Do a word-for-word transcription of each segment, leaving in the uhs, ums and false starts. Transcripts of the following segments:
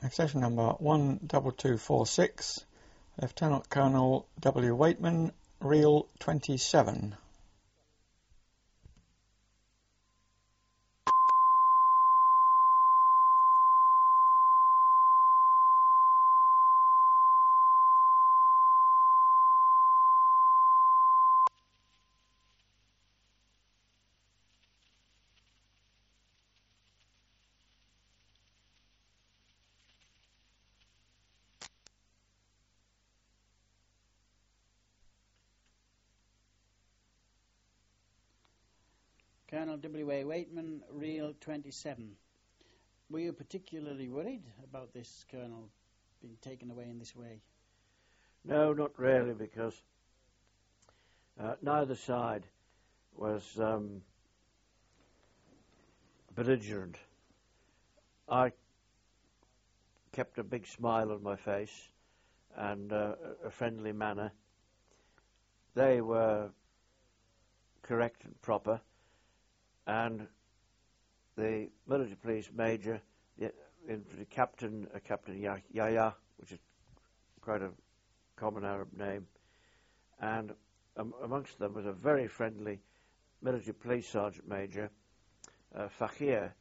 Accession number one two two four six, Lieutenant Colonel W. Waitman, Reel twenty-seven. Colonel W A Waitman, Reel twenty-seven. Were you particularly worried about this Colonel being taken away in this way? No, not really, because uh, neither side was um, belligerent. I kept a big smile on my face and uh, a friendly manner. They were correct and proper. And the military police major, the infantry captain, uh, Captain Yahya, which is quite a common Arab name, and um, amongst them was a very friendly military police sergeant major, uh, Fakir.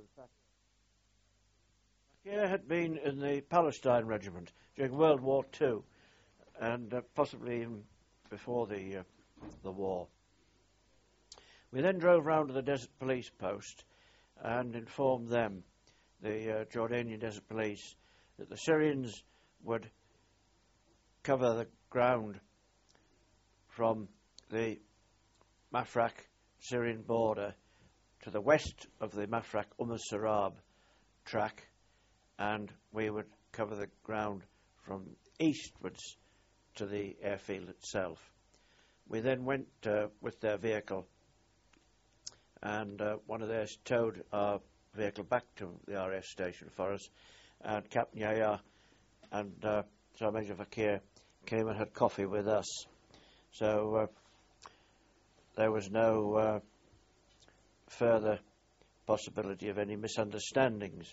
Fakir had been in the Palestine regiment during World War Two, and uh, possibly even before the uh, the war. We then drove round to the Desert Police post and informed them, the uh, Jordanian Desert Police, that the Syrians would cover the ground from the Mafraq Syrian border to the west of the Mafraq Umm al-Sarab track, and we would cover the ground from eastwards to the airfield itself. We then went uh, with their vehicle, and uh, one of theirs towed our vehicle back to the R A F station for us, and Captain Yahya and uh, Sergeant Major Fakir came and had coffee with us. So uh, there was no uh, further possibility of any misunderstandings.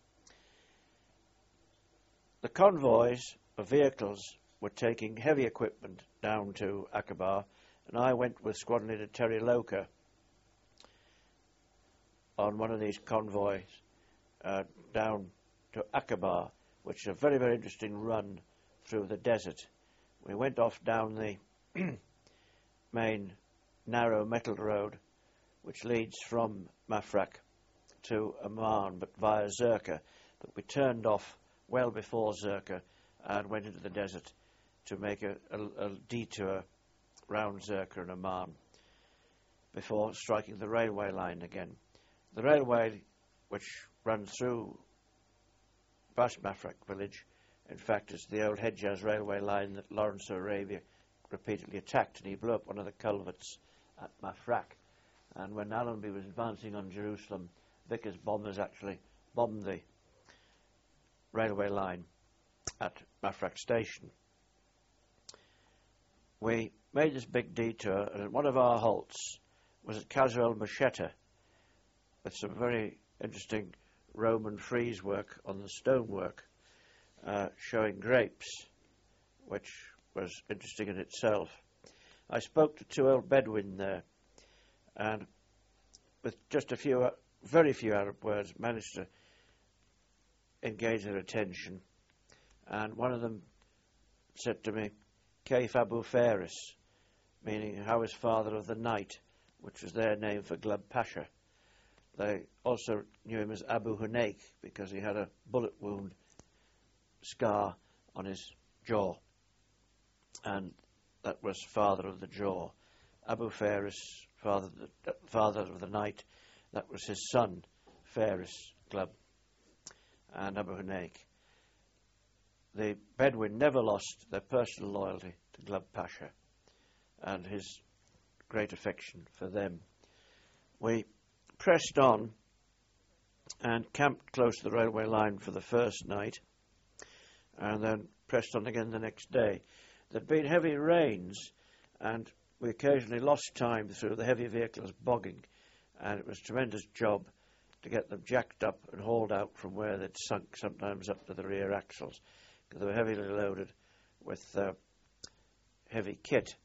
The convoys of vehicles were taking heavy equipment down to Aqaba, and I went with Squadron Leader Terry Loker on one of these convoys uh, down to Aqaba, which is a very, very interesting run through the desert. We went off down the main narrow metal road, which leads from Mafraq to Amman, but via Zirka. But we turned off well before Zirka and went into the desert to make a, a, a detour round Zirka and Amman before striking the railway line again. The railway, which runs through Bas Mafraq village, in fact, is the old Hejaz railway line that Lawrence of Arabia repeatedly attacked, and he blew up one of the culverts at Mafraq. And when Allenby was advancing on Jerusalem, Vickers bombers actually bombed the railway line at Mafraq station. We made this big detour, and one of our halts was at Qasr al-Mashetta, with some very interesting Roman frieze work on the stonework, uh, showing grapes, which was interesting in itself. I spoke to two old Bedouin there, and with just a few, uh, very few Arab words, managed to engage their attention. And one of them said to me, Kaif Abu Faris, meaning how is father of the night, which was their name for Glub Pasha. They also knew him as Abu Hunaik because he had a bullet wound scar on his jaw, and that was father of the jaw. Abu Faris, father of the, uh, father of the night, that was his son, Faris Glub, and Abu Hunaik. The Bedouin never lost their personal loyalty to Glub Pasha and his great affection for them. We pressed on and camped close to the railway line for the first night, and then pressed on again the next day. There'd been heavy rains, and we occasionally lost time through the heavy vehicles bogging, and it was a tremendous job to get them jacked up and hauled out from where they'd sunk, sometimes up to the rear axles, because they were heavily loaded with uh, heavy kit.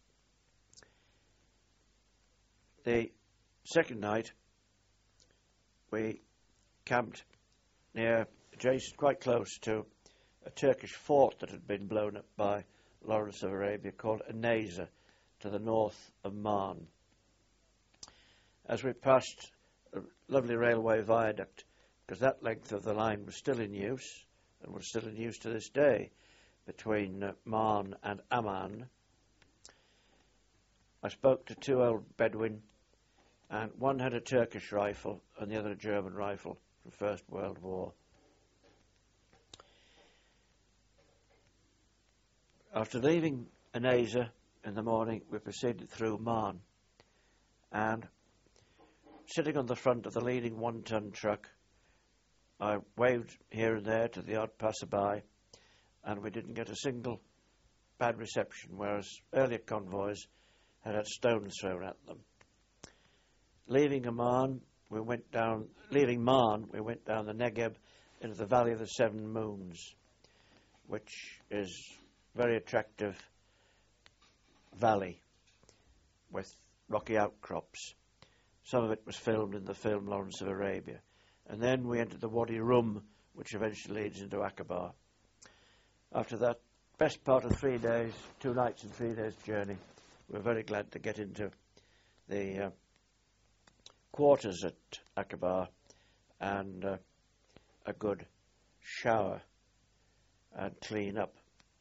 The second night, we camped near, adjacent, quite close to a Turkish fort that had been blown up by Lawrence of Arabia called Anaza, to the north of Marne. As we passed a lovely railway viaduct, because that length of the line was still in use, and was still in use to this day, between uh, Marne and Amman, I spoke to two old Bedouin, and one had a Turkish rifle and the other a German rifle from the First World War. After leaving Anaza in the morning, we proceeded through Marne, and sitting on the front of the leading one-ton truck, I waved here and there to the odd passerby, and we didn't get a single bad reception, whereas earlier convoys had had stones thrown at them. Leaving Amman, we went down. Leaving Marne, we went down the Negev into the Valley of the Seven Moons, which is a very attractive valley with rocky outcrops. Some of it was filmed in the film Lawrence of Arabia. And then we entered the Wadi Rum, which eventually leads into Aqaba. After that best part of three days, two nights and three days journey, we were very glad to get into the uh, quarters at Aqaba and uh, a good shower and clean up.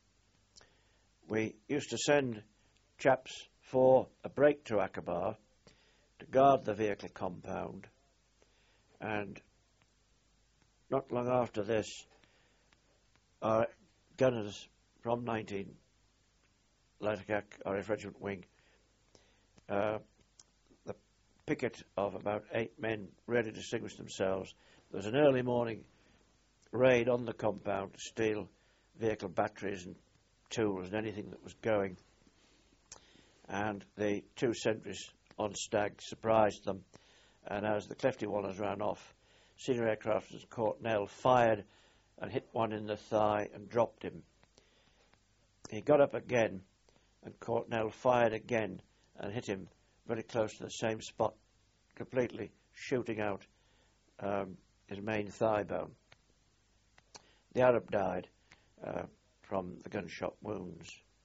We used to send chaps for a break to Aqaba to guard the vehicle compound, and not long after this, our gunners from nineteen Latakak, R A F Regiment Wing, uh, the picket of about eight men ready to distinguish themselves. There was an early morning raid on the compound to steal vehicle batteries and tools and anything that was going, and the two sentries on Stag surprised them, and as the Clefty Wallers ran off, senior aircrafters Courtnell fired and hit one in the thigh and dropped him. He got up again, and Courtnell fired again and hit him very close to the same spot, completely shooting out um, his main thigh bone. The Arab died uh, from the gunshot wounds.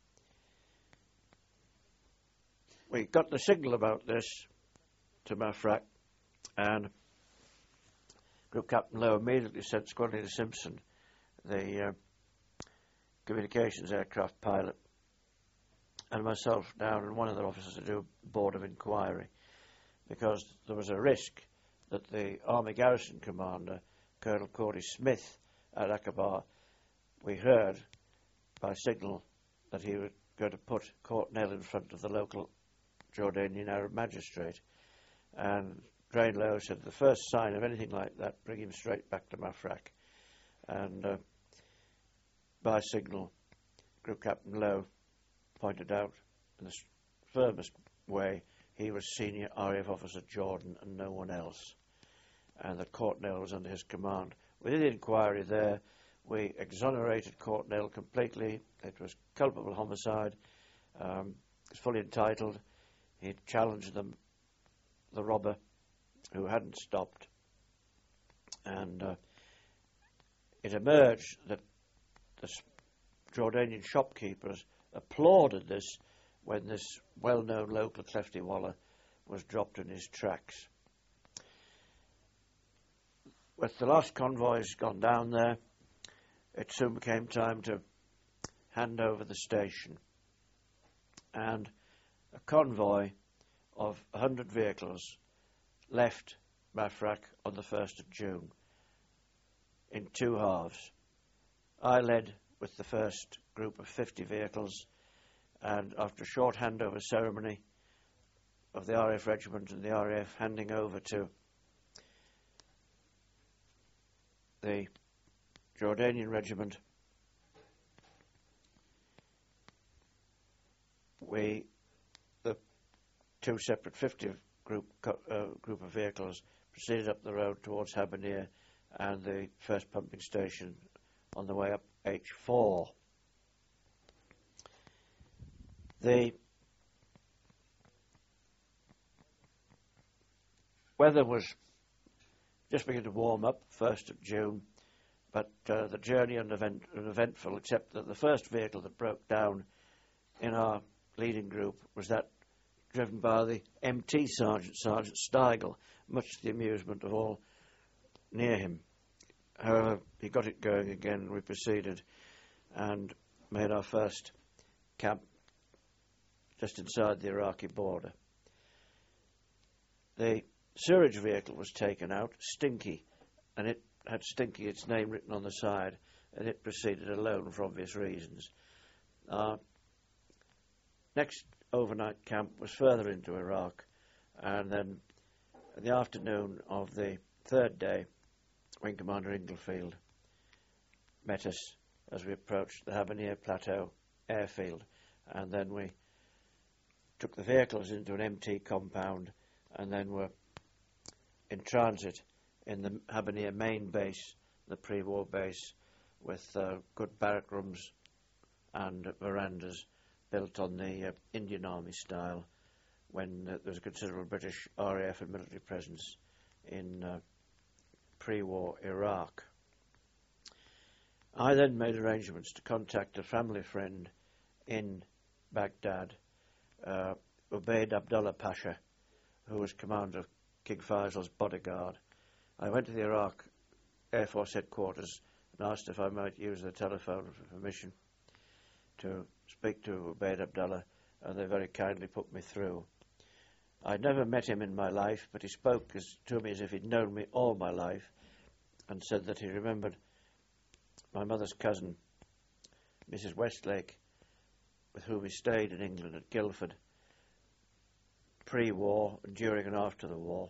We got the signal about this to Mafraq, and Group Captain Lowe immediately sent Squadron Leader Simpson, the uh, communications aircraft pilot, and myself down and one other officer to do a board of inquiry, because there was a risk that the Army Garrison Commander, Colonel Cordy Smith at Aqaba, we heard by signal that he was going to put Courtnell in front of the local Jordanian Arab magistrate, and Drain Lowe said the first sign of anything like that, bring him straight back to Mafraq. And uh, by signal, Group Captain Lowe pointed out in the firmest way he was senior R A F officer Jordan and no one else, and that Courtnell was under his command. Within the inquiry there, we exonerated Courtnell completely. It was culpable homicide. Um, he was fully entitled. He challenged them, the robber, who hadn't stopped. And uh, it emerged that the Jordanian shopkeepers applauded this when this well-known local Clefty Waller was dropped in his tracks. With the last convoys gone down there, it soon became time to hand over the station. And a convoy of one hundred vehicles left Mafraq on the first of June in two halves. I led with the first group of fifty vehicles, and after a short handover ceremony of the R A F regiment and the R A F handing over to the Jordanian regiment, we, the two separate fifty group uh, group of vehicles, proceeded up the road towards Habernear and the first pumping station on the way up H four. The weather was just beginning to warm up, first of June, but uh, the journey was event, eventful, except that the first vehicle that broke down in our leading group was that driven by the M T Sergeant, Sergeant Steigel, much to the amusement of all near him. However, he got it going again, and we proceeded and made our first camp just inside the Iraqi border. The sewerage vehicle was taken out, Stinky, and it had Stinky, its name written on the side, and it proceeded alone for obvious reasons. Our next overnight camp was further into Iraq, and then in the afternoon of the third day, Wing Commander Inglefield met us as we approached the Habernear Plateau airfield, and then we took the vehicles into an M T compound and then were in transit in the Habernear main base, the pre-war base, with uh, good barrack rooms and verandas built on the uh, Indian Army style when uh, there was a considerable British R A F and military presence in uh, pre-war Iraq. I then made arrangements to contact a family friend in Baghdad, uh, Ubaid Abdullah Pasha, who was commander of King Faisal's bodyguard. I went to the Iraq Air Force headquarters and asked if I might use the telephone for permission to speak to Ubaid Abdullah, and they very kindly put me through. I'd never met him in my life, but he spoke as, to me as if he'd known me all my life, and said that he remembered my mother's cousin, Missus Westlake, with whom he stayed in England at Guildford, pre-war, during and after the war.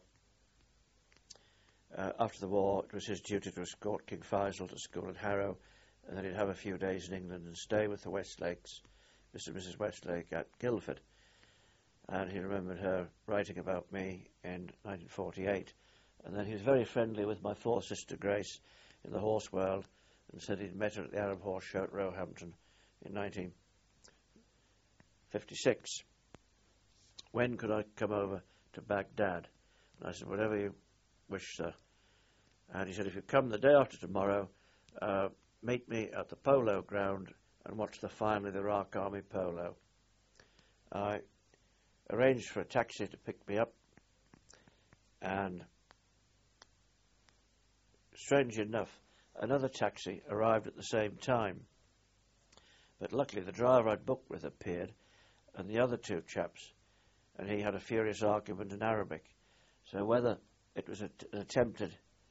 Uh, after the war, it was his duty to escort King Faisal to school at Harrow, and then he'd have a few days in England and stay with the Westlakes, Mister and Missus Westlake, at Guildford. And he remembered her writing about me in nineteen forty-eight. And then he was very friendly with my fourth sister, Grace, in the horse world, and said he'd met her at the Arab Horse Show at Roehampton in nineteen fifty-six. When could I come over to Baghdad? And I said, whatever you wish, sir. And he said, if you come the day after tomorrow, uh, meet me at the polo ground and watch the final of the Iraq Army polo. I arranged for a taxi to pick me up, and strange enough, another taxi arrived at the same time. But luckily the driver I'd booked with appeared, and the other two chaps, and he had a furious argument in Arabic. So whether it was a, an attempted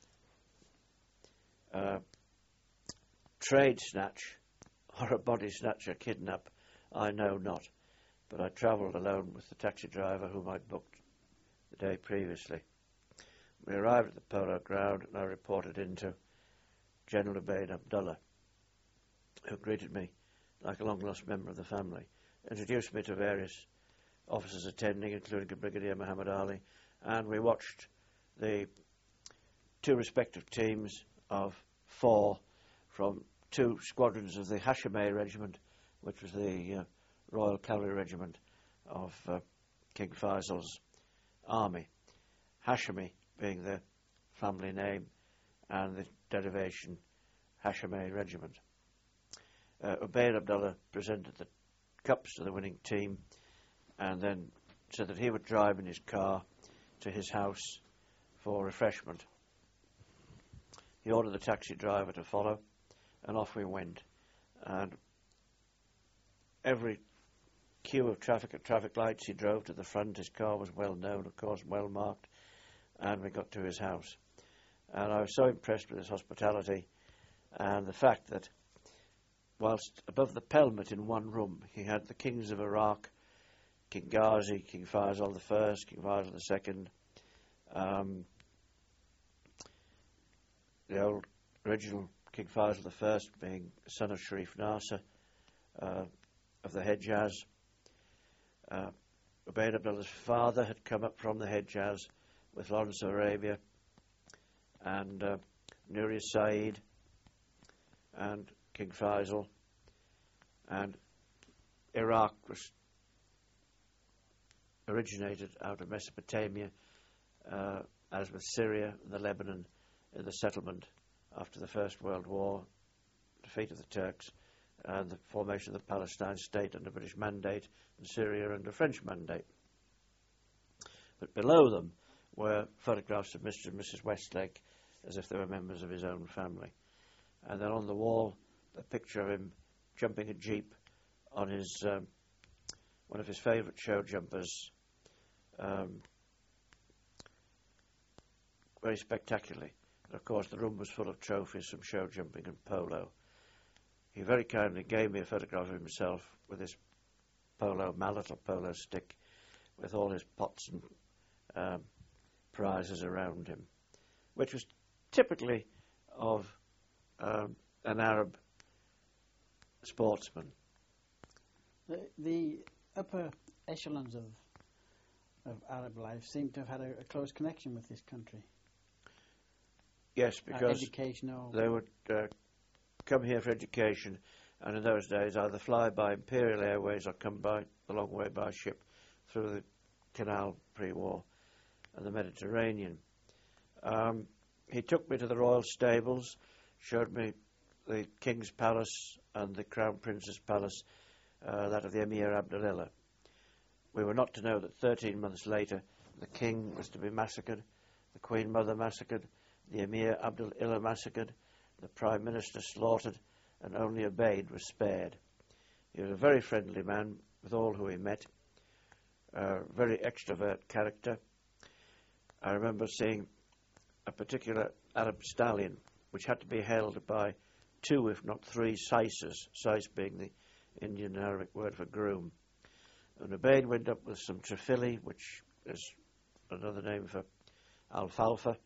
uh, trade snatch or a body snatcher kidnap, I know not. But I travelled alone with the taxi driver whom I'd booked the day previously. We arrived at the polo ground, and I reported in to General Ubaid Abdullah, who greeted me like a long-lost member of the family, introduced me to various officers attending, including Brigadier Muhammad Ali, and we watched the two respective teams of four from two squadrons of the Hashemeh Regiment, which was the uh, Royal Cavalry Regiment of uh, King Faisal's army. Hashemi being the family name, and the derivation Hashemeh Regiment. Uh, Ubaid Abdullah presented the cups to the winning team, and then said that he would drive in his car to his house for refreshment. He ordered the taxi driver to follow, and off we went. And every queue of traffic at traffic lights he drove to the front. His car was well known, of course, well marked, and we got to his house. And I was so impressed with his hospitality and the fact that whilst above the pelmet in one room he had the kings of Iraq, King Ghazi, King Faisal the First, King Faisal the Second, um, the old original King Faisal the First being son of Sharif Nasser uh, of the Hejaz. Uh, Ubaid Abdullah's father had come up from the Hejaz with Lawrence of Arabia and uh, Nuri Said and King Faisal, and Iraq was originated out of Mesopotamia, uh, as with Syria and the Lebanon in the settlement after the First World War, defeat of the Turks, and the formation of the Palestine state under British mandate, and Syria under French mandate. But below them were photographs of Mister and Missus Westlake as if they were members of his own family. And then on the wall, a picture of him jumping a jeep on his um, one of his favourite show jumpers, um, very spectacularly. And of course, the room was full of trophies from show jumping and polo. He very kindly gave me a photograph of himself with his polo mallet or polo stick, with all his pots and um, prizes around him, which was typically of um, an Arab sportsman. The, the upper echelons of of Arab life seem to have had a, a close connection with this country. Yes, because educational. They would uh, come here for education, and in those days either fly by Imperial Airways or come by the long way by ship through the canal pre-war and the Mediterranean. Um, he took me to the royal stables, showed me the King's Palace and the Crown Prince's Palace, uh, that of the Emir Abdulillah. We were not to know that thirteen months later the King was to be massacred, the Queen Mother massacred, the Emir Abdulillah massacred, the Prime Minister slaughtered, and only Ubayd was spared. He was a very friendly man with all who he met, a very extrovert character. I remember seeing a particular Arab stallion which had to be held by two, if not three, saises, sais being the Indian Arabic word for groom. And Ubayd went up with some trifili, which is another name for alfalfa,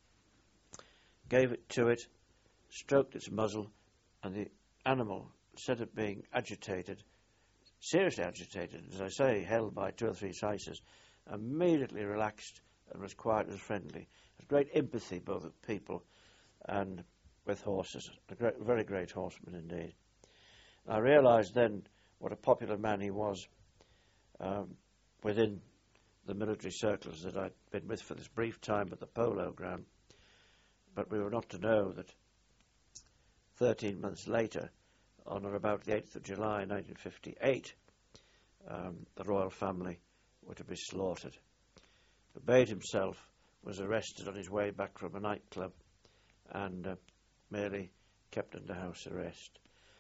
gave it to it, stroked its muzzle, and the animal, instead of being agitated, seriously agitated, as I say, held by two or three saises, immediately relaxed and was quiet and friendly. Had great empathy both with people and with horses. A great, very great horseman indeed. I realised then what a popular man he was um, within the military circles that I'd been with for this brief time at the polo ground. But we were not to know that thirteen months later, on or about the eighth of July nineteen fifty-eight, um, the royal family were to be slaughtered. Ubayd himself was arrested on his way back from a nightclub and uh, merely kept under house arrest.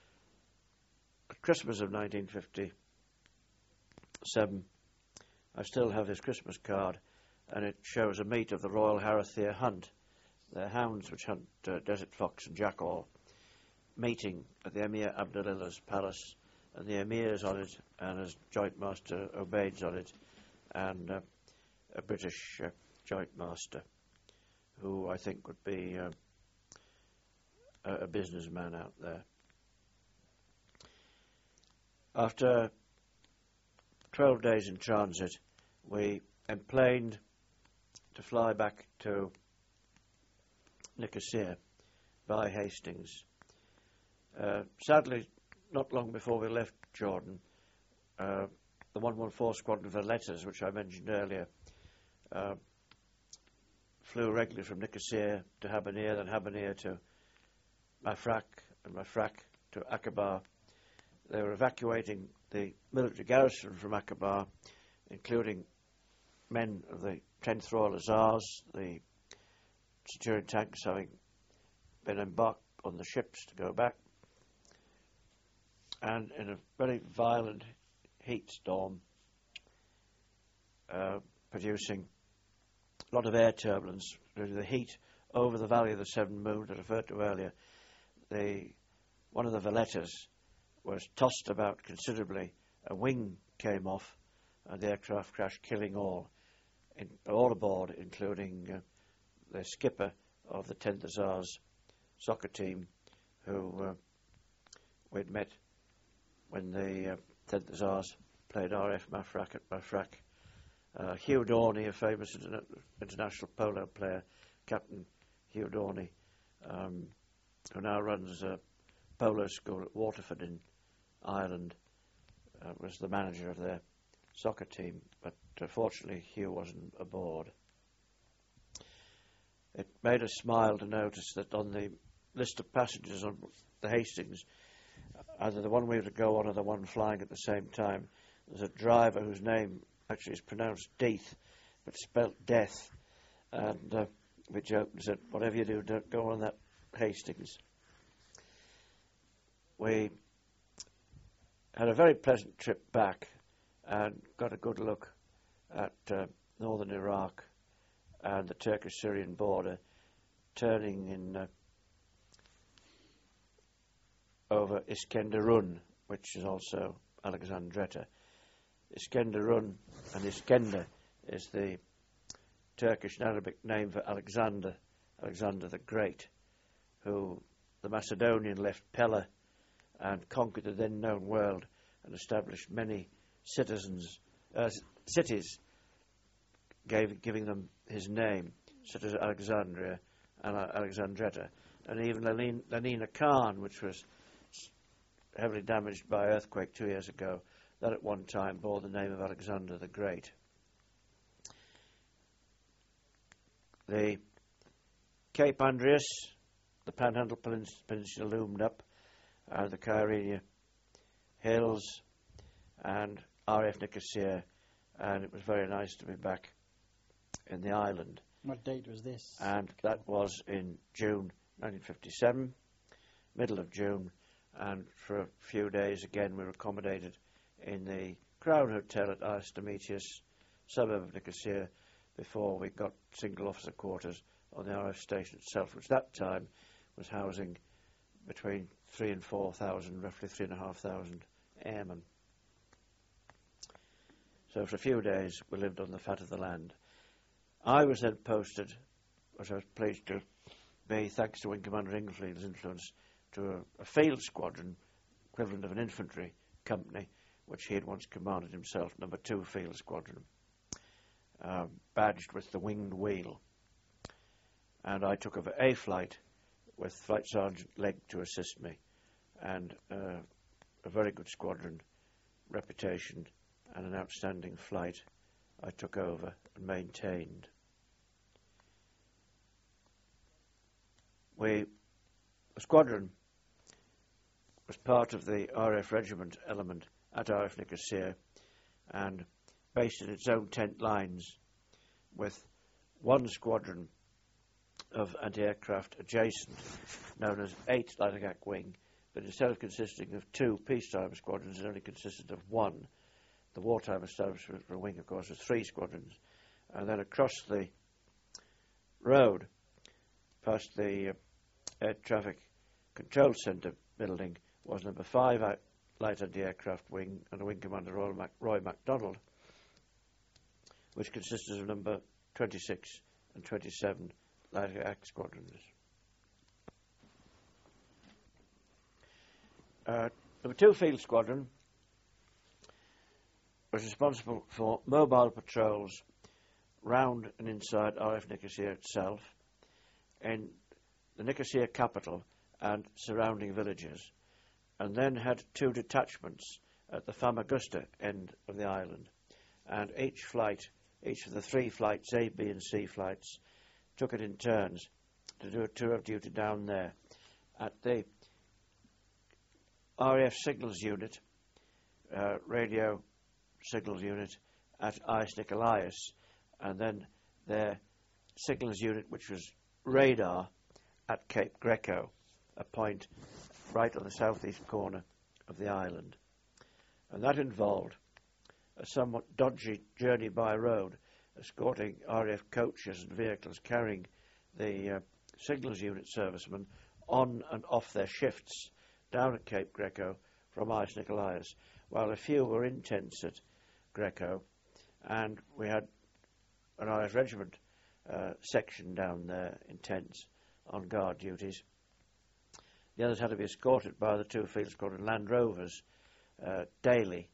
At Christmas of nineteen fifty-seven, I still have his Christmas card, and it shows a meet of the Royal Harrowthere Hunt, the hounds which hunt uh, desert fox and jackal, meeting at the Emir Abdulillah's palace, and the Emir's on it, and his joint master Ubayd's on it, and uh, a British uh, joint master, who I think would be uh, a, a businessman out there. After twelve days in transit, we emplaned to fly back to Nicosia by Hastings. Uh, sadly, not long before we left Jordan, uh, the one one four Squadron for Letters, which I mentioned earlier, uh, flew regularly from Nicosia to Habanir, then Habanir to Mafraq, and Mafraq to Aqaba. They were evacuating the military garrison from Aqaba, including men of the tenth Royal Hussars, the Centurion tanks having been embarked on the ships to go back, and in a very violent heat storm, uh, producing a lot of air turbulence due to the heat over the valley of the Seven Moons I referred to earlier. The one of the Vallettas was tossed about considerably. A wing came off, and the aircraft crashed, killing all, in, all aboard, including uh, the skipper of the tenth Hussars soccer team, who uh, we'd met when the uh, tenth Hussars played R F Mafraq at Mafraq. Uh, Hugh Dorney, a famous interna- international polo player, Captain Hugh Dorney, um, who now runs a polo school at Waterford in Ireland, uh, was the manager of their soccer team, but uh, fortunately Hugh wasn't aboard. It made us smile to notice that on the list of passengers on the Hastings, either the one we were to go on or the one flying at the same time, there's a driver whose name actually is pronounced Death, but spelt death. And uh, we joked and said, whatever you do, don't go on that Hastings. We had a very pleasant trip back and got a good look at uh, northern Iraq and the Turkish-Syrian border, turning in uh, over Iskenderun, which is also Alexandretta. Iskenderun and Iskender is the Turkish and Arabic name for Alexander, Alexander the Great, who the Macedonian left Pella and conquered the then known world and established many citizens, uh, cities, gave, giving them his name, such as Alexandria and Alexandretta, and even Lenin, Lenina Khan, which was heavily damaged by earthquake two years ago, that at one time bore the name of Alexander the Great. The Cape Andreas, the Panhandle Peninsula loomed up, uh, the Kyrenia Hills, and R F Nicosia, and it was very nice to be back in the island. What date was this? And that was in June nineteen fifty-seven, middle of June, and for a few days again we were accommodated in the Crown Hotel at Aristometeus, suburb of Nicosia, before we got single officer quarters on the R F station itself, which that time was housing between three and four thousand, roughly three and a half thousand airmen. So for a few days we lived on the fat of the land. I was then posted, which I was pleased to be, thanks to Wing Commander Inglefield's influence, to a, a field squadron, equivalent of an infantry company, which he had once commanded himself, number two Field Squadron, uh, badged with the Winged Wheel. And I took over a flight with Flight Sergeant Legg to assist me, and uh, a very good squadron reputation and an outstanding flight I took over and maintained. We, the squadron was part of the R F regiment element at R F Nicosia and based in its own tent lines with one squadron of anti-aircraft adjacent, known as eighth Light Attack Wing, but instead of consisting of two peacetime squadrons, it only consisted of one. The wartime establishment for a wing, of course, was three squadrons. And then across the road, past the uh, Air Traffic Control Centre building, was number five Light Anti-Aircraft Wing and a Wing Commander Roy, Mac Roy MacDonald, which consisted of number twenty-six and twenty-seven Light Attack Squadrons. Uh, number two Field Squadron was responsible for mobile patrols round and inside R F Nicosia itself, in the Nicosia capital and surrounding villages, and then had two detachments at the Famagusta end of the island. And each flight, each of the three flights, A, B and C flights, took it in turns to do a tour of duty down there. At the R A F signals unit, uh, radio signals unit at Ais Nikolaos, and then their signals unit, which was radar, at Cape Greco, a point right on the southeast corner of the island. And that involved a somewhat dodgy journey by road, escorting R A F coaches and vehicles carrying the uh, signals unit servicemen on and off their shifts down at Cape Greco from Ais Nikolaos, while a few were in tents at Greco, and we had an R A F regiment uh, section down there in tents on guard duties. The others had to be escorted by the two Field Squadron Land Rovers uh, daily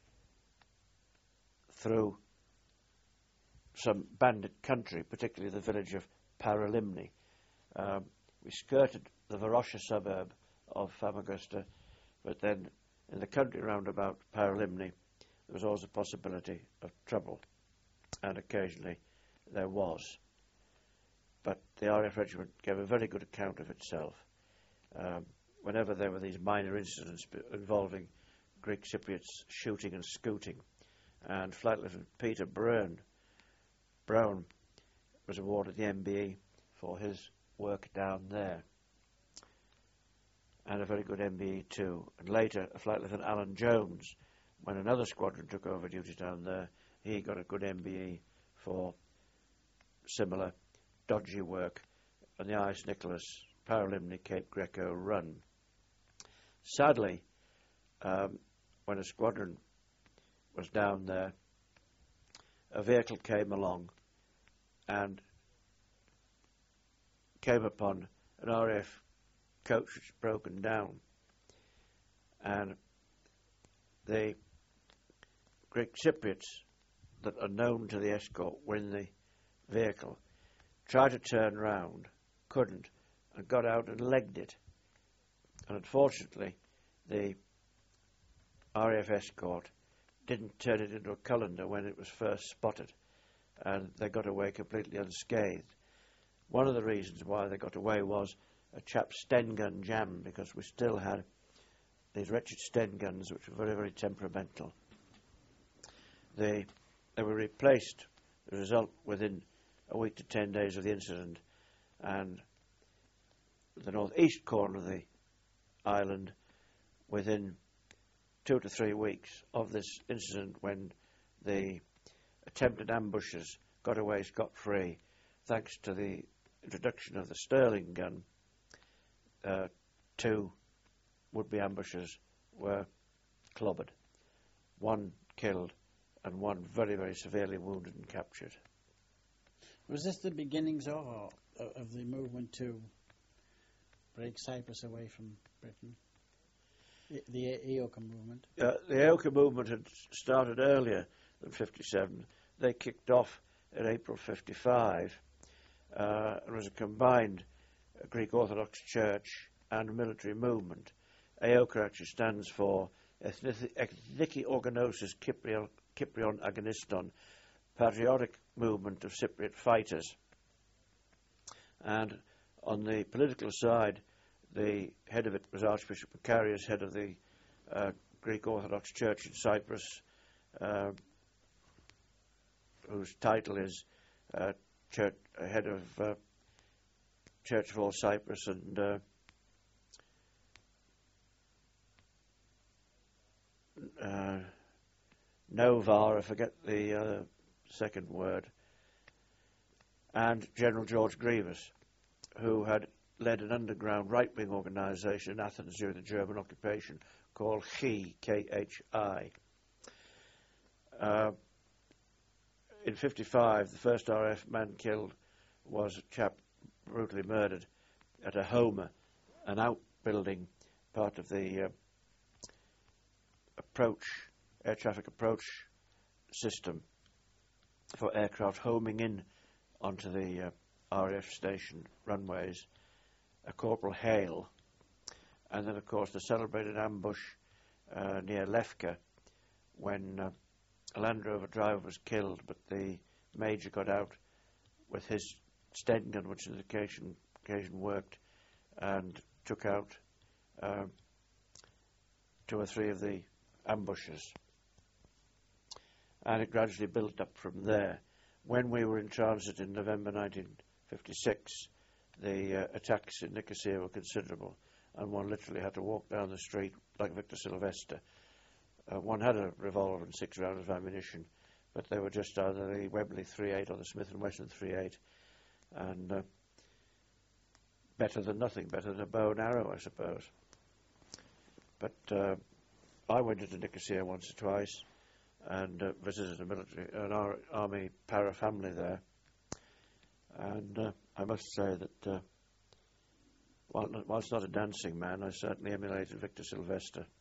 through some bandit country, particularly the village of Paralimni, Um, we skirted the Varosha suburb of Famagusta, but then in the country round about Paralimni, there was always a possibility of trouble, and occasionally there was. But the R A F regiment gave a very good account of itself. Um, whenever there were these minor incidents involving Greek Cypriots shooting and scooting, and Flight Lieutenant Peter Brown, Brown was awarded the M B E for his work down there, and a very good M B E too. And later, Flight Lieutenant Alan Jones, when another squadron took over duty down there, he got a good M B E for similar dodgy work on the I S Nicholas Paralimni Cape Greco run. Sadly, um, when a squadron was down there, a vehicle came along and came upon an R A F coach which was broken down, and the Greek Cypriots that are known to the escort were in the vehicle, tried to turn round, couldn't, and got out and legged it. And unfortunately, the R A F escort didn't turn it into a colander when it was first spotted, and they got away completely unscathed. One of the reasons why they got away was a chap's Sten gun jam, because we still had these wretched Sten guns which were very, very temperamental. They, they were replaced, the result, within a week to ten days of the incident, and the northeast corner of the island within two to three weeks of this incident, when the attempted ambushes got away scot-free thanks to the introduction of the Sterling gun. Uh, two would-be ambushers were clobbered, one killed and one very, very severely wounded and captured. Was this the beginnings of, or, of the movement to break Cyprus away from Britain? The, the A O C A movement? Uh, the A O C A movement had started earlier than fifty-seven. They kicked off in April fifty-five. Uh, it was a combined uh, Greek Orthodox Church and military movement. A O C A actually stands for Ethniki Organosis Kyprion, Kyprion Agoniston, patriotic movement of Cypriot fighters. And on the political side, the head of it was Archbishop Macarius, head of the uh, Greek Orthodox Church in Cyprus, uh, whose title is uh, church, uh, head of uh, Church of All Cyprus, and uh, uh, Novar, I forget the uh, second word, and General George Grievous, who had led an underground right-wing organisation in Athens during the German occupation called Chi, K H I. Uh, in fifty-five, the first R A F man killed was a chap brutally murdered at a Homer, an outbuilding, part of the uh, approach, air traffic approach system for aircraft homing in onto the uh, R A F station runways, a Corporal Hale. And then, of course, the celebrated ambush uh, near Lefka, when uh, a Land Rover driver was killed, but the major got out with his Sten gun, which on occasion, occasion worked, and took out uh, two or three of the ambushers. And it gradually built up from there. When we were in transit in November nineteen fifty-six, the uh, attacks in Nicosia were considerable, and one literally had to walk down the street like Victor Sylvester. Uh, one had a revolver and six rounds of ammunition, but they were just either the Webley three eight or the Smith and Wesson three eight, and uh, better than nothing, better than a bow and arrow, I suppose. But uh, I went into Nicosia once or twice and uh, visited a military, an ar army para family there, and uh, I must say that uh, while, whilst not a dancing man, I certainly emulated Victor Sylvester.